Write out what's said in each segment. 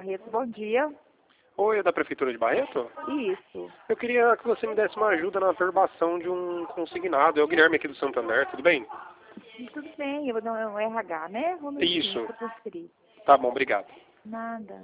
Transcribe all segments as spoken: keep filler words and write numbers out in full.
Barreto, bom dia. Oi, é da Prefeitura de Barreto? Isso. Eu queria que você me desse uma ajuda na averbação de um consignado. É o Guilherme aqui do Santander, tudo bem? Tudo bem, eu não é um R H, né? Um minutinho Isso. pra transferir. Tá bom, obrigado. Nada.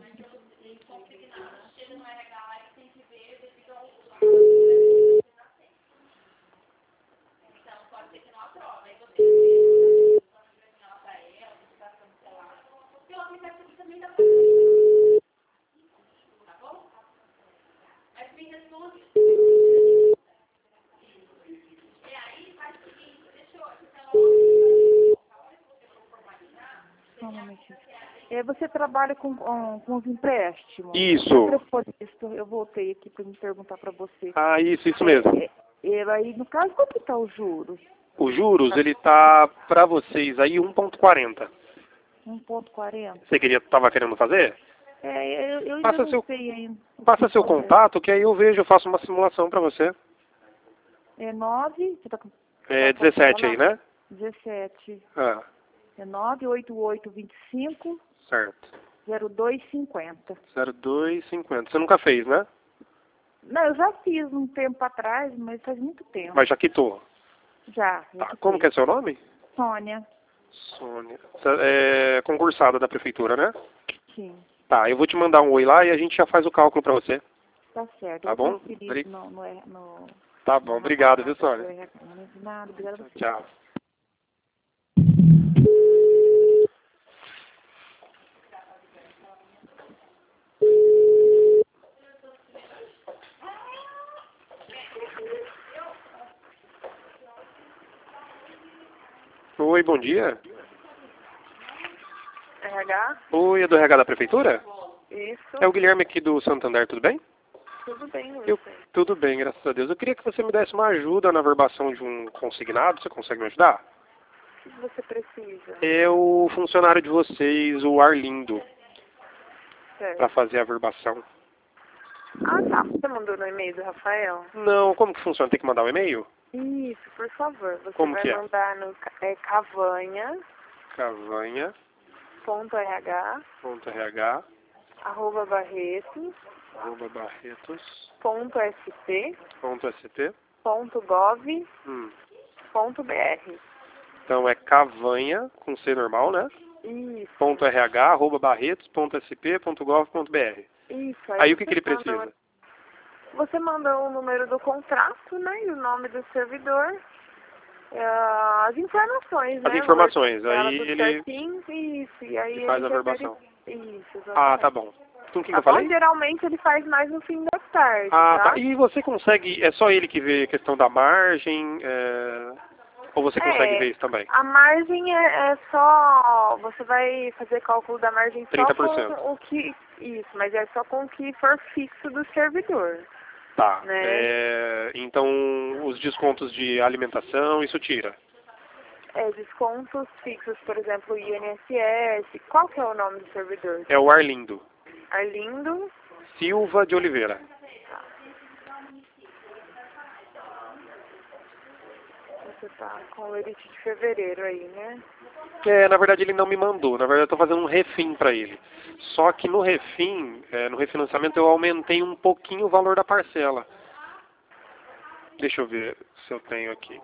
Só um momentinho. É, você trabalha com, com, com os empréstimos? Isso. Eu, eu voltei aqui para me perguntar para você. Ah, isso, isso mesmo. É, é, é, aí, no caso, quanto está os juros? Os juros, ele tá pra vocês aí um ponto quarenta. um ponto quarenta? Você queria, tava querendo fazer? É, eu, eu ainda Passa não seu, sei ainda. passa seu contato, que aí eu vejo, eu faço uma simulação pra você. É nove, você tá com... É pode dezessete falar? aí, né? dezessete. Ah, É nove oito oito dois cinco certo. zero dois cinco zero. zero dois cinquenta. Você nunca fez, né? Não, eu já fiz um tempo atrás, mas faz muito tempo. Mas já quitou. Já, já Tá. quitei. Como que é seu nome? Sônia. Sônia. Você é concursada da prefeitura, né? Sim, Tá, eu vou te mandar um oi lá e a gente já faz o cálculo pra você. tá certo. Tá Eu bom? transferi Obri- no, no, no, Tá bom, no, obrigado, viu, no, Sônia? no, nada, obrigada a você. Tchau. Oi, bom dia. R H? Oi, é do R H da prefeitura? Isso, É o Guilherme aqui do Santander, tudo bem? tudo bem, Eu, você. tudo bem, graças a Deus. Eu queria que você me desse uma ajuda na verbação de um consignado, você consegue me ajudar? O que você precisa? É o funcionário de vocês, o Arlindo, Certo. para fazer a verbação. Ah, tá. Você mandou no e-mail do Rafael? Não, como que funciona? Tem que mandar um e-mail? Isso, por favor. Você Como vai que é? mandar no ca- é, cavanha Cavanha, ponto r h ponto R H, arroba barretos arroba barretos, ponto s p ponto S T. ponto gov Hum. ponto br. Então é cavanha, com C normal, né? Isso, Ponto .rh, arroba barretos, ponto sp, ponto gov, ponto br. isso. Aí o que, você que ele manda- precisa? Você manda o número do contrato, né, e o nome do servidor, é, as informações, As né? informações, o- ela aí tudo ele, certinho, isso, e aí ele ele faz a já verbação. verifica. Isso, Ah, exatamente. tá bom. Com quem que Tá eu bom? falei? Geralmente ele faz mais no fim da tarde, Ah, tá? tá. E você consegue, é só ele que vê a questão da margem, é, ou você consegue É, ver isso também? a margem é, é só, você vai fazer cálculo da margem só trinta com por cento. o que, isso, mas é só com o que for fixo do servidor, Tá. né? É, então, os descontos de alimentação, isso tira. É, descontos fixos, por exemplo, I N S S, qual que é o nome do servidor? É o Arlindo Arlindo, Silva de Oliveira. você tá com o Elite de fevereiro aí, né? É, na verdade ele não me mandou, na verdade eu estou fazendo um refim para ele. Só que no refim, é, no refinanciamento eu aumentei um pouquinho o valor da parcela. Deixa eu ver se eu tenho aqui.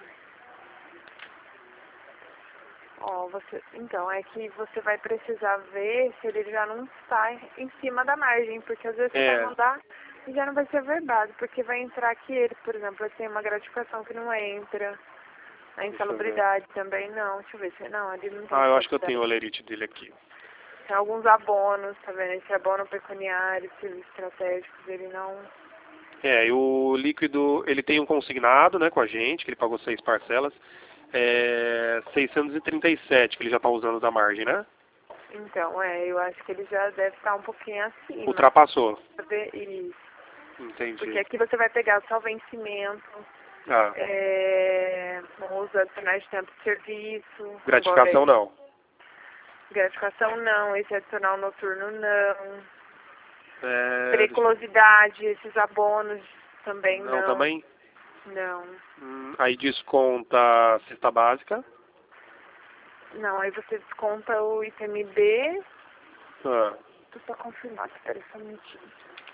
Ó, você, então, é que você vai precisar ver se ele já não está em cima da margem, porque às vezes você É. vai mandar e já não vai ser verdade, porque vai entrar aqui ele, por exemplo, ele tem uma gratificação que não entra, a insalubridade também não, deixa eu ver se não, ele não tem Ah, eu acho que eu insalubridade. tenho o alerite dele aqui. Tem alguns abonos, tá vendo? Esse abono pecuniário, serviços estratégicos, ele não... É, e o líquido, ele tem um consignado, né, com a gente, que ele pagou seis parcelas, é seiscentos e trinta e sete que ele já está usando da margem, né? Então, é, eu acho que ele já deve estar um pouquinho acima. Ultrapassou. Isso. Entendi. Porque aqui você vai pegar só vencimento, Ah, é, os adicionais de tempo de serviço. gratificação embora- não. Gratificação não, esse adicional noturno não. É, Periculosidade, esses abonos também não, não. também? Não. Hum, aí desconta a cesta básica. Não, aí você desconta o I T M B, Ah, Tô só confirmar, espera só um minutinho.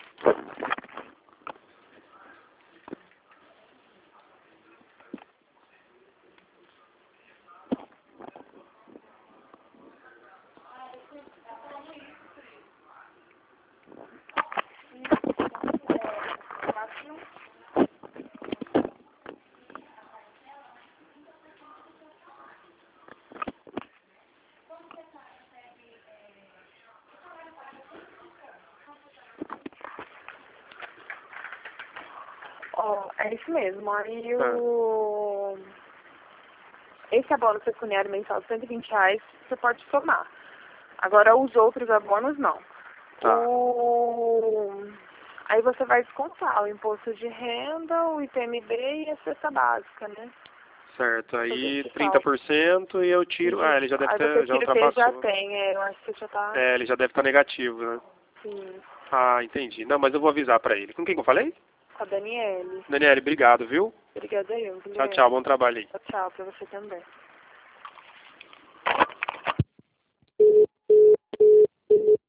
Ó, é isso mesmo. Aí o... Esse abono pecuniário mensal de cento e vinte reais, você pode somar. Agora os outros abonos não. Tá. O... Aí você vai descontar o imposto de renda, o I T M B e a cesta básica, né? Certo, aí Fazer esse trinta por cento e eu tiro... Isso. Ah, ele já deve Aí ter, você já tira o que ele já ultrapassou. tem, é, eu acho que você já tá... É, ele já deve estar negativo, né? Sim. Ah, entendi. Não, mas eu vou avisar pra ele. Com quem que eu falei? Com a Daniele. Daniele, obrigado, viu? Obrigada eu, Tchau, Guilherme. tchau, bom trabalho aí. Tchau, tchau, pra você também.